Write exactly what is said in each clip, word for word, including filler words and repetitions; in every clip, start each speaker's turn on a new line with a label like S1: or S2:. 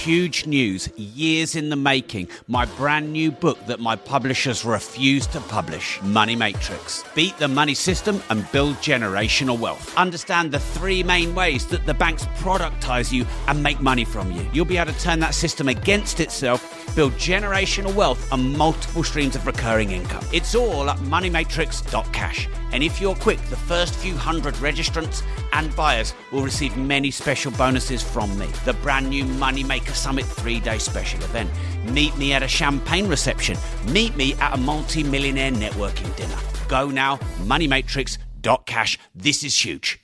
S1: huge news, years in the making, my brand new book that my publishers refuse to publish, Money Matrix. Beat the money system and build generational wealth. Understand the three main ways that the banks productize you and make money from you. You'll be able to turn that system against itself, build generational wealth and multiple streams of recurring income. It's all at money matrix dot cash. And if you're quick, the first few hundred registrants and buyers will receive many special bonuses from me. The brand new Moneymaker Summit three-day special event. Meet me at a champagne reception. Meet me at a multi-millionaire networking dinner. Go now, money matrix dot cash. This is huge.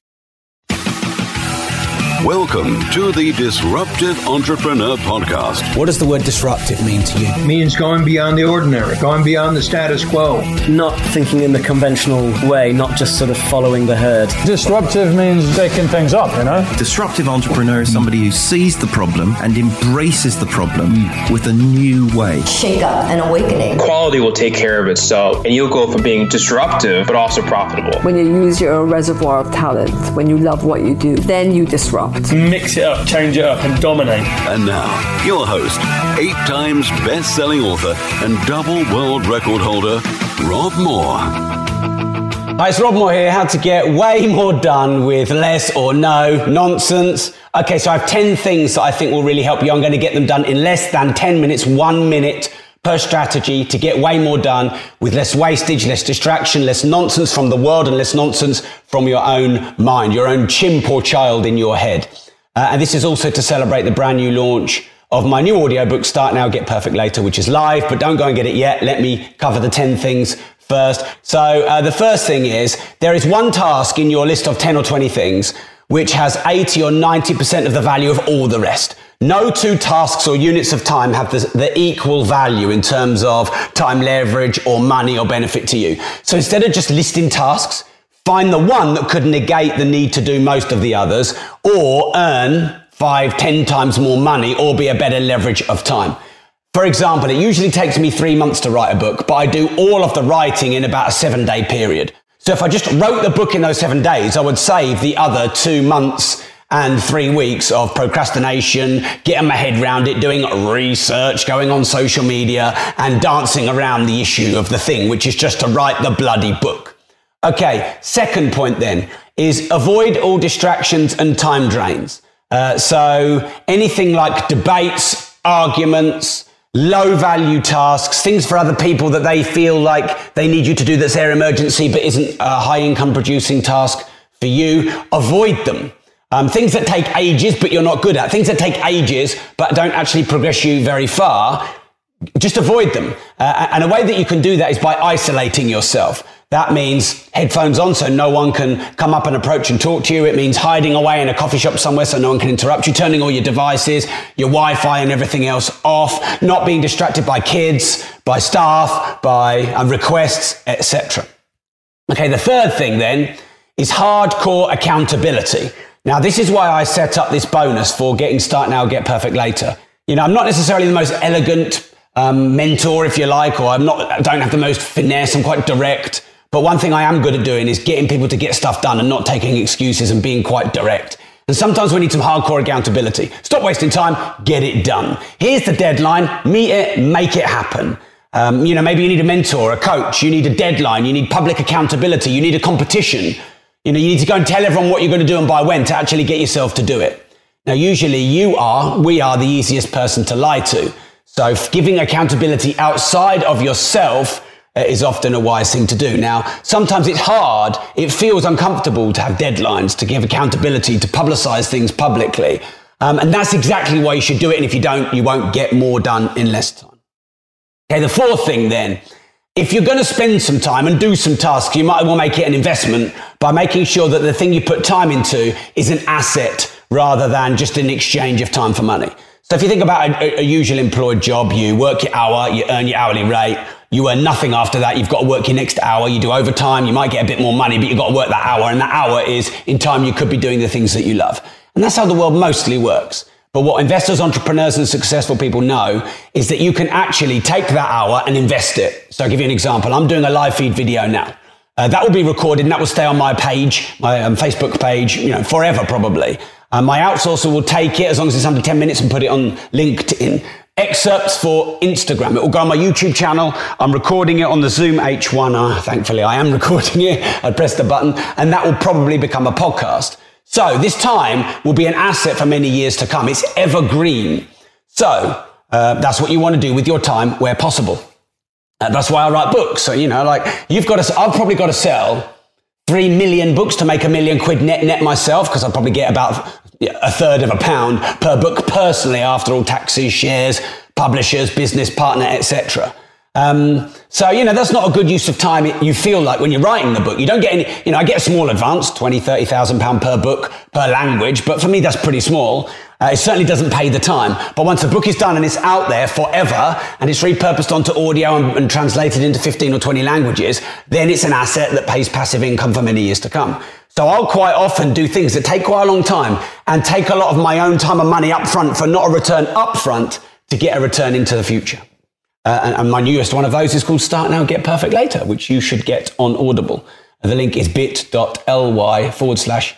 S2: Welcome to the Disruptive Entrepreneur Podcast.
S3: What does the word disruptive mean to you?
S4: It means going beyond the ordinary, going beyond the status quo.
S5: Not thinking in the conventional way, not just sort of following the herd.
S6: Disruptive means shaking things up, you know?
S7: Disruptive entrepreneur is somebody who sees the problem and embraces the problem with a new way.
S8: Shake up and awakening.
S9: Quality will take care of itself, and you'll go from being disruptive, but also profitable.
S10: When you use your reservoir of talent, when you love what you do, then you disrupt.
S11: Mix it up, change it up, and dominate.
S2: And now, your host, eight times best-selling author and double world record holder, Rob Moore.
S3: Hi, it's Rob Moore here. How to get way more done with less or no nonsense. Okay, so I have ten things that I think will really help you. I'm going to get them done in less than ten minutes, one minute per strategy to get way more done with less wastage, less distraction, less nonsense from the world and less nonsense from your own mind, your own chimp or child in your head. Uh, and this is also to celebrate the brand new launch of my new audiobook, Start Now, Get Perfect Later, which is live, but don't go and get it yet. Let me cover the ten things first. So uh, the first thing is there is one task in your list of ten or twenty things which has eighty or ninety percent of the value of all the rest. No two tasks or units of time have the, the equal value in terms of time leverage or money or benefit to you. So instead of just listing tasks, find the one that could negate the need to do most of the others or earn five, ten times more money or be a better leverage of time. For example, it usually takes me three months to write a book, but I do all of the writing in about a seven day period. So if I just wrote the book in those seven days, I would save the other two months and three weeks of procrastination, getting my head around it, doing research, going on social media, and dancing around the issue of the thing, which is just to write the bloody book. Okay, second point then is avoid all distractions and time drains. Uh, so anything like debates, arguments, low value tasks, things for other people that they feel like they need you to do that's their emergency but isn't a high income producing task for you, avoid them. Um, things that take ages but you're not good at, things that take ages but don't actually progress you very far, just avoid them. Uh, and a way that you can do that is by isolating yourself. That means headphones on so no one can come up and approach and talk to you. It means hiding away in a coffee shop somewhere so no one can interrupt you, turning all your devices, your Wi-Fi and everything else off, not being distracted by kids, by staff, by um, requests, et cetera. Okay, the third thing then is hardcore accountability. Now, this is why I set up this bonus for getting Start Now, Get Perfect Later. You know, I'm not necessarily the most elegant um, mentor, if you like, or I'm not, I don't have the most finesse. I'm quite direct. But one thing I am good at doing is getting people to get stuff done and not taking excuses and being quite direct. And sometimes we need some hardcore accountability. Stop wasting time, get it done. Here's the deadline, meet it, make it happen. Um, you know, maybe you need a mentor, a coach, you need a deadline, you need public accountability, you need a competition. You know, you need to go and tell everyone what you're going to do and by when to actually get yourself to do it. Now, usually you are, we are the easiest person to lie to. So giving accountability outside of yourself is often a wise thing to do. Now, sometimes it's hard. It feels uncomfortable to have deadlines, to give accountability, to publicize things publicly. Um, and that's exactly why you should do it. And if you don't, you won't get more done in less time. Okay, the fourth thing then, if you're going to spend some time and do some tasks, you might as well make it an investment by making sure that the thing you put time into is an asset rather than just an exchange of time for money. So if you think about a, a usual employed job, you work your hour, you earn your hourly rate, you earn nothing after that, you've got to work your next hour, you do overtime, you might get a bit more money, but you've got to work that hour, and that hour is in time you could be doing the things that you love. And that's how the world mostly works. But what investors, entrepreneurs, and successful people know is that you can actually take that hour and invest it. So I'll give you an example. I'm doing a live feed video now. Uh, that will be recorded and that will stay on my page, my um, Facebook page, you know, forever probably. Uh, my outsourcer will take it as long as it's under ten minutes and put it on LinkedIn. Excerpts for Instagram. It will go on my YouTube channel. I'm recording it on the Zoom H one R. Thankfully, I am recording it. I pressed the button, and that will probably become a podcast. So this time will be an asset for many years to come. It's evergreen. So uh, that's what you want to do with your time where possible. Uh, that's why I write books. So, you know, like you've got to, I've probably got to sell three million books to make a million quid net net myself, because I'll probably get about a third of a pound per book personally after all taxes, shares, publishers, business partner, et cetera. Um, so, you know, that's not a good use of time. You feel like when you're writing the book, you don't get any, you know, I get a small advance, twenty, thirty thousand pounds per book, per language, but for me, that's pretty small. Uh, it certainly doesn't pay the time. But once the book is done and it's out there forever and it's repurposed onto audio and, and translated into fifteen or twenty languages, then it's an asset that pays passive income for many years to come. So I'll quite often do things that take quite a long time and take a lot of my own time and money up front for not a return up front to get a return into the future. Uh, and, and my newest one of those is called Start Now, Get Perfect Later, which you should get on Audible. The link is bit.ly forward slash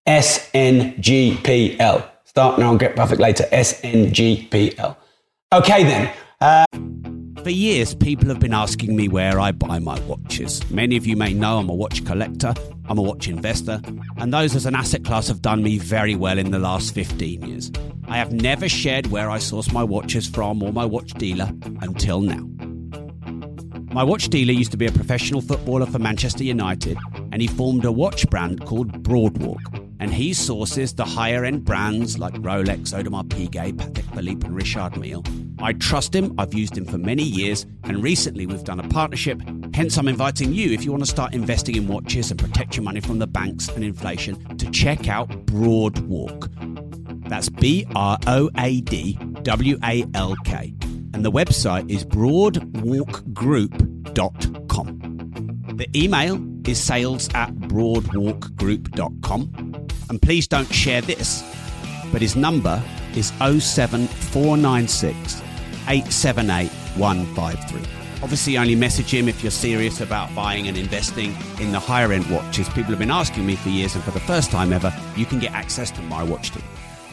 S3: SNGPL. Start Now, Get Perfect Later, S N G P L. Okay then. Uh,
S1: For years, people have been asking me where I buy my watches. Many of you may know I'm a watch collector, I'm a watch investor, and those as an asset class have done me very well in the last fifteen years. I have never shared where I source my watches from or my watch dealer until now. My watch dealer used to be a professional footballer for Manchester United, and he formed a watch brand called Broadwalk. And he sources the higher-end brands like Rolex, Audemars Piguet, Patek Philippe and Richard Mille. I trust him, I've used him for many years, and recently we've done a partnership. Hence, I'm inviting you, if you want to start investing in watches and protect your money from the banks and inflation, to check out Broadwalk. That's B R O A D W A L K. And the website is broadwalk group dot com. The email is sales at broadwalk group dot com. And please don't share this, but his number is oh seven four nine six, eight seven eight, one five three. Obviously, only message him if you're serious about buying and investing in the higher end watches. People have been asking me for years, and for the first time ever, you can get access to my watch team.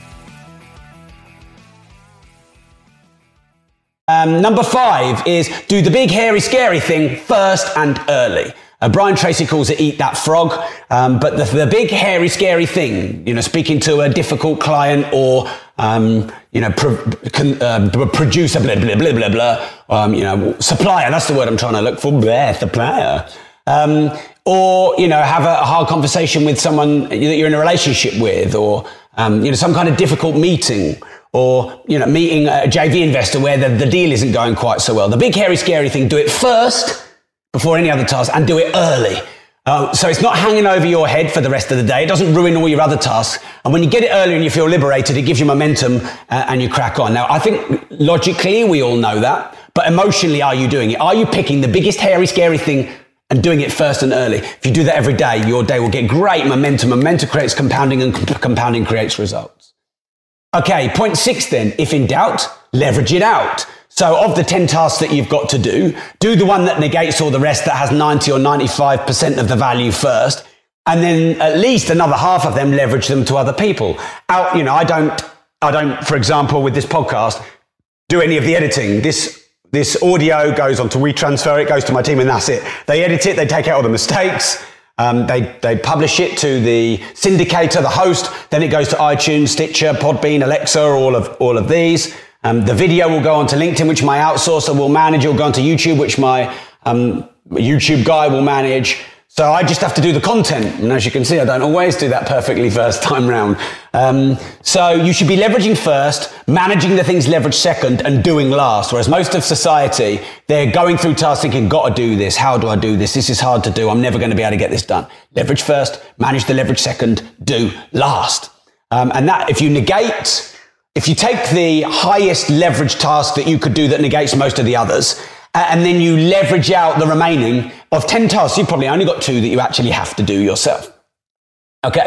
S3: Um, number five is do the big, hairy, scary thing first and early. Uh, Brian Tracy calls it eat that frog, um, but the, the big, hairy, scary thing, you know, speaking to a difficult client or, um, you know, pro, con, uh, producer, blah, blah, blah, blah, blah, um, you know, supplier, that's the word I'm trying to look for, blah, supplier. Um, or, you know, have a, a hard conversation with someone that you're in a relationship with, or, um, you know, some kind of difficult meeting, or, you know, meeting a J V investor where the, the deal isn't going quite so well. The big, hairy, scary thing, do it first before any other task, and do it early. Uh, so it's not hanging over your head for the rest of the day. It doesn't ruin all your other tasks. And when you get it early and you feel liberated, it gives you momentum uh, and you crack on. Now, I think logically we all know that, but emotionally, are you doing it? Are you picking the biggest, hairy, scary thing and doing it first and early? If you do that every day, your day will get great momentum. Momentum creates compounding, and compounding creates results. Okay, point six then. If in doubt, leverage it out. So of the ten tasks that you've got to do, do the one that negates all the rest, that has ninety or ninety-five percent of the value first. And then at least another half of them, leverage them to other people. Out, you know, I don't, I don't, for example, with this podcast, do any of the editing. This, this audio goes on to WeTransfer, it goes to my team, and that's it. They edit it, they take out all the mistakes. Um, they, they publish it to the syndicator, the host, then it goes to iTunes, Stitcher, Podbean, Alexa, all of, all of these. Um, the video will go onto LinkedIn, which my outsourcer will manage. It will go onto YouTube, which my um, YouTube guy will manage. So I just have to do the content. And as you can see, I don't always do that perfectly first time round. Um, so you should be leveraging first, managing the things leveraged second, and doing last. Whereas most of society, they're going through tasks thinking, got to do this. How do I do this? This is hard to do. I'm never going to be able to get this done. Leverage first, manage the leverage second, do last. Um, and that, if you negate... If you take the highest leverage task that you could do that negates most of the others, uh, and then you leverage out the remaining of ten tasks, you've probably only got two that you actually have to do yourself. Okay.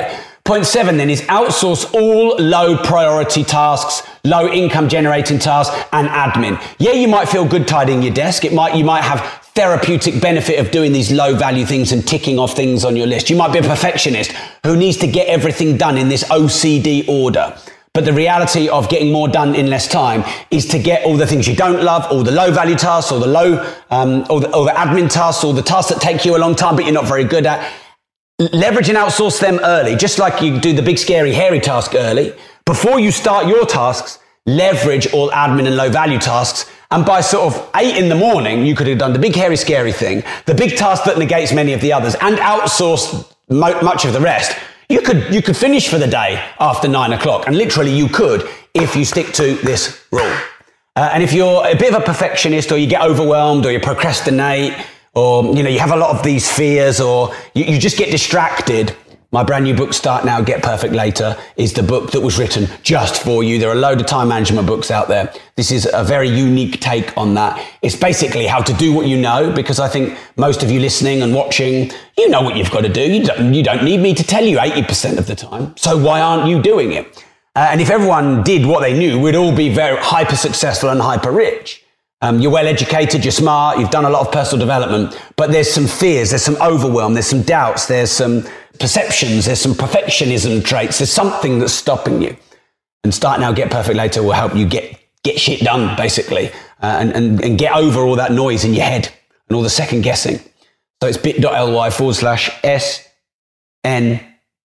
S3: Point seven then is outsource all low priority tasks, low income generating tasks and admin. Yeah, you might feel good tidying your desk. It might, you might have therapeutic benefit of doing these low value things and ticking off things on your list. You might be a perfectionist who needs to get everything done in this O C D order. But the reality of getting more done in less time is to get all the things you don't love, all the low value tasks, all the low, um, all the, all the admin tasks, all the tasks that take you a long time but you're not very good at. Leverage and outsource them early, just like you do the big, scary, hairy task early. Before you start your tasks, leverage all admin and low value tasks. And by sort of eight in the morning, you could have done the big, hairy, scary thing, the big task that negates many of the others, and outsource mo- much of the rest. You could, you could finish for the day after nine o'clock. And literally you could if you stick to this rule. Uh, and if you're a bit of a perfectionist, or you get overwhelmed, or you procrastinate, or, you know, you have a lot of these fears, or you, you just get distracted, my brand new book, Start Now, Get Perfect Later, is the book that was written just for you. There are a load of time management books out there. This is a very unique take on that. It's basically how to do what you know, because I think most of you listening and watching, you know what you've got to do. You don't, you don't need me to tell you eighty percent of the time. So why aren't you doing it? Uh, and if everyone did what they knew, we'd all be very hyper successful and hyper rich. Um, you're well educated, you're smart, you've done a lot of personal development, but there's some fears, there's some overwhelm, there's some doubts, there's some perceptions, there's some perfectionism traits, there's something that's stopping you. And Start Now, Get Perfect Later will help you get get shit done, basically, uh, and, and, and get over all that noise in your head and all the second guessing. So it's bit.ly forward slash S N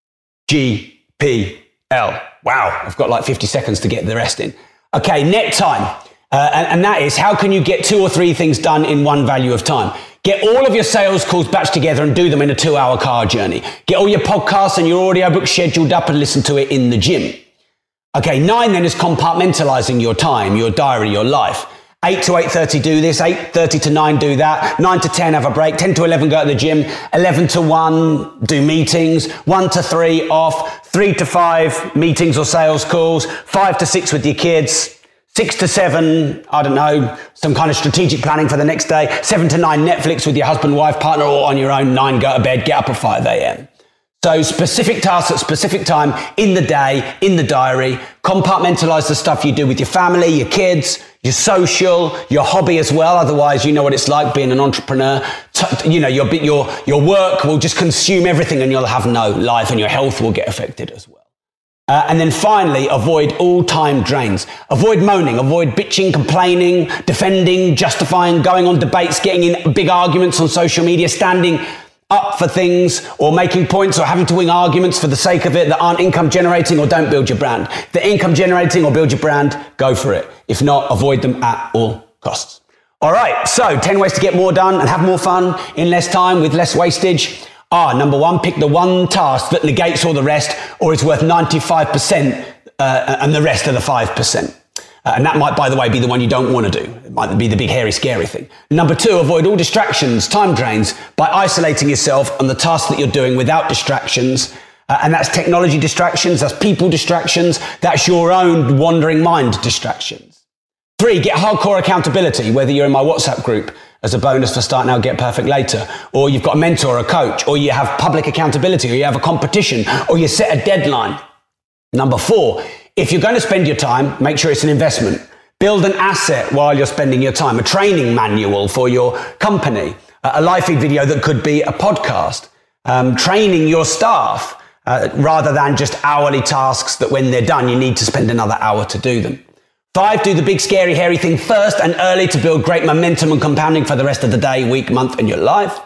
S3: G P L. Wow, I've got like fifty seconds to get the rest in. Okay, net time. Uh, and, and that is, how can you get two or three things done in one value of time? Get all of your sales calls batched together and do them in a two-hour car journey. Get all your podcasts and your audiobook scheduled up and listen to it in the gym. Okay, nine then is compartmentalizing your time, your diary, your life. eight to eight thirty do this, eight thirty to nine do that, nine to ten have a break, ten to eleven go to the gym, eleven to one do meetings, one to three off, three to five meetings or sales calls, five to six with your kids, Six to seven, I don't know, some kind of strategic planning for the next day. Seven to nine, Netflix with your husband, wife, partner, or on your own. Nine, go to bed, get up at five a.m. So specific tasks at specific time in the day, in the diary. Compartmentalize the stuff you do with your family, your kids, your social, your hobby as well. Otherwise, you know what it's like being an entrepreneur. T- you know, your, your, your work will just consume everything and you'll have no life, and your health will get affected as well. Uh, and then finally, avoid all time drains. Avoid moaning, avoid bitching, complaining, defending, justifying, going on debates, getting in big arguments on social media, standing up for things, or making points, or having to win arguments for the sake of it that aren't income generating or don't build your brand. If they're income generating or build your brand, go for it. If not, avoid them at all costs. All right, so ten ways to get more done and have more fun in less time with less wastage. Ah, number one, pick the one task that negates all the rest or is worth ninety-five percent uh, and the rest of the five percent. Uh, and that might, by the way, be the one you don't want to do. It might be the big, hairy, scary thing. Number two, avoid all distractions, time drains, by isolating yourself on the task that you're doing without distractions. Uh, and that's technology distractions, that's people distractions, that's your own wandering mind distractions. Three, get hardcore accountability, whether you're in my WhatsApp group as a bonus for Start Now, Get Perfect Later, or you've got a mentor, a coach, or you have public accountability, or you have a competition, or you set a deadline. Number four, if you're going to spend your time, make sure it's an investment. Build an asset while you're spending your time, a training manual for your company, a live feed video that could be a podcast, um, training your staff, uh, rather than just hourly tasks that when they're done, you need to spend another hour to do them. Five, do the big, scary, hairy thing first and early to build great momentum and compounding for the rest of the day, week, month, and your life.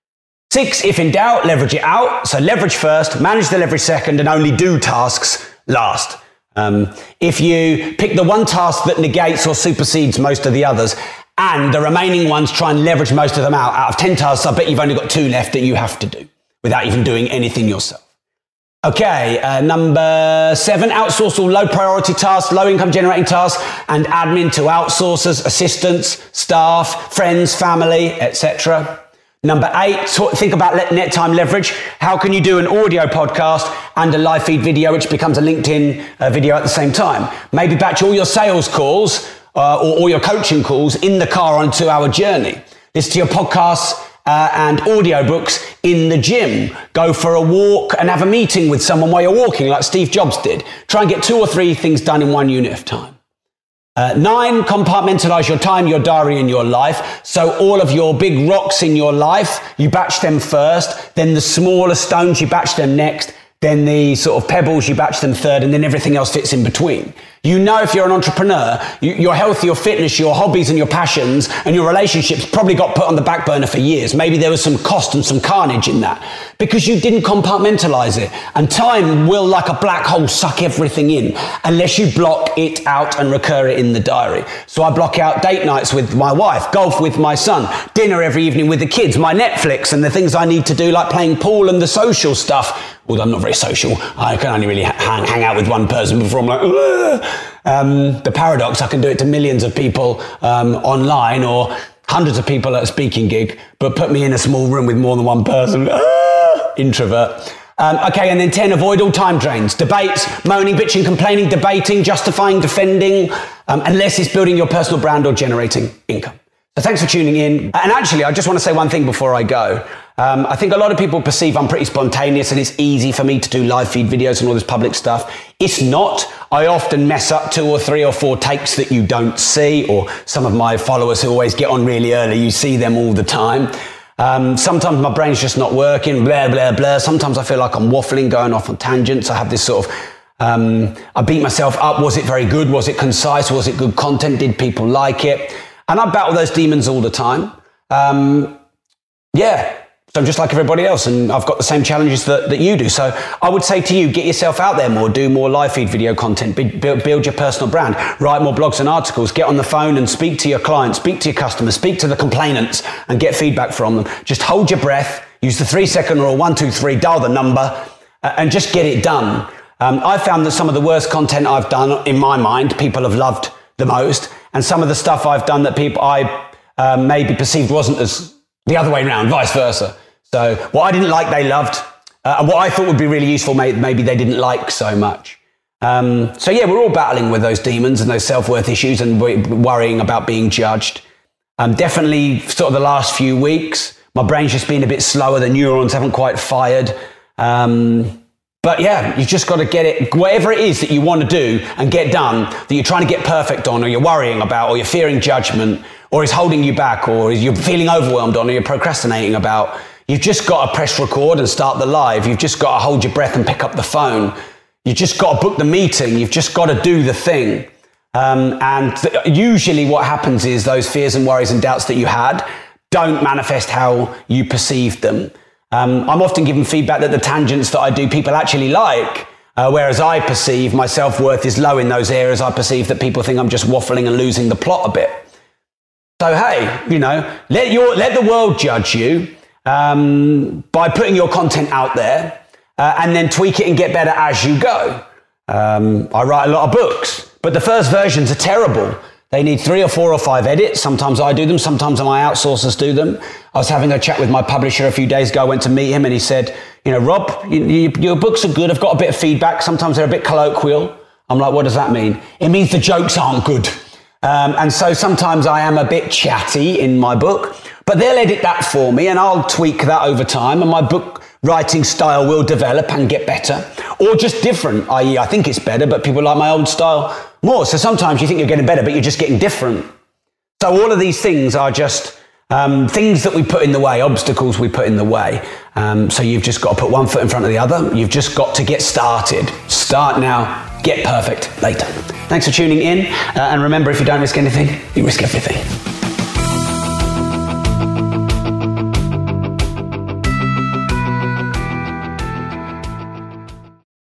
S3: Six, if in doubt, leverage it out. So leverage first, manage the leverage second, and only do tasks last. Um, if you pick the one task that negates or supersedes most of the others, and the remaining ones try and leverage most of them out, out of ten tasks, I bet you've only got two left that you have to do without even doing anything yourself. Okay, uh, number seven, outsource all low priority tasks, low income generating tasks, and admin to outsourcers, assistants, staff, friends, family, et cetera. Number eight, think about net time leverage. How can you do an audio podcast and a live feed video, which becomes a LinkedIn uh, video at the same time? Maybe batch all your sales calls uh, or all your coaching calls in the car on a two-hour journey. Listen to your podcasts uh, and audiobooks in the gym. Go for a walk and have a meeting with someone while you're walking, like Steve Jobs did. Try and get two or three things done in one unit of time. Uh, nine, compartmentalize your time, your diary, and your life. So all of your big rocks in your life, you batch them first. Then the smaller stones, you batch them next. Then the sort of pebbles, you batch them third, and then everything else fits in between. You know, if you're an entrepreneur, you, your health, your fitness, your hobbies and your passions and your relationships probably got put on the back burner for years. Maybe there was some cost and some carnage in that because you didn't compartmentalize it. And time will, like a black hole, suck everything in unless you block it out and recur it in the diary. So I block out date nights with my wife, golf with my son, dinner every evening with the kids, my Netflix and the things I need to do, like playing pool and the social stuff. Although I'm not very social, I can only really hang, hang out with one person before I'm like, ugh. Um, the paradox, I can do it to millions of people um, online or hundreds of people at a speaking gig, but put me in a small room with more than one person, ah, introvert. Um, okay, and then ten, avoid all time drains. Debates, moaning, bitching, complaining, debating, justifying, defending, um, unless it's building your personal brand or generating income. So thanks for tuning in. And actually, I just want to say one thing before I go. Um, I think a lot of people perceive I'm pretty spontaneous and it's easy for me to do live feed videos and all this public stuff. It's not. I often mess up two or three or four takes that you don't see, or some of my followers who always get on really early, you see them all the time. Um, sometimes my brain's just not working, blah, blah, blah. Sometimes I feel like I'm waffling, going off on tangents. I have this sort of, um, I beat myself up. Was it very good? Was it concise? Was it good content? Did people like it? And I battle those demons all the time. Um, yeah. So I'm just like everybody else, and I've got the same challenges that, that you do. So I would say to you, get yourself out there more, do more live feed video content, build, build your personal brand, write more blogs and articles, get on the phone and speak to your clients, speak to your customers, speak to the complainants and get feedback from them. Just hold your breath, use the three second rule, one, two, three, dial the number uh, and just get it done. Um, I found that some of the worst content I've done, in my mind, people have loved the most. And some of the stuff I've done that people I uh, maybe perceived wasn't as the other way around, vice versa. So what I didn't like, they loved. Uh, and what I thought would be really useful, maybe they didn't like so much. Um, so yeah, we're all battling with those demons and those self-worth issues and worrying about being judged. Um, definitely sort of the last few weeks, my brain's just been a bit slower. The neurons haven't quite fired. Um, but yeah, you've just got to get it, whatever it is that you want to do and get done, that you're trying to get perfect on, or you're worrying about, or you're fearing judgment, or is holding you back, or you're feeling overwhelmed on, or you're procrastinating about. You've just got to press record and start the live. You've just got to hold your breath and pick up the phone. You've just got to book the meeting. You've just got to do the thing. Um, and th- usually what happens is those fears and worries and doubts that you had don't manifest how you perceived them. Um, I'm often given feedback that the tangents that I do, people actually like, uh, whereas I perceive my self-worth is low in those areas. I perceive that people think I'm just waffling and losing the plot a bit. So, hey, you know, let your let the world judge you. Um, by putting your content out there uh, and then tweak it and get better as you go. Um, I write a lot of books, but the first versions are terrible. They need three or four or five edits. Sometimes I do them. Sometimes my outsourcers do them. I was having a chat with my publisher a few days ago. I went to meet him and he said, you know, Rob, you, you, your books are good. I've got a bit of feedback. Sometimes they're a bit colloquial. I'm like, what does that mean? It means the jokes aren't good. Um, and so sometimes I am a bit chatty in my book. But they'll edit that for me and I'll tweak that over time and my book writing style will develop and get better. Or just different, that is I think it's better, but people like my old style more. So sometimes you think you're getting better, but you're just getting different. So all of these things are just um, things that we put in the way, obstacles we put in the way. Um, so you've just got to put one foot in front of the other. You've just got to get started. Start now, get perfect later. Thanks for tuning in. Uh, and remember, if you don't risk anything, you risk everything.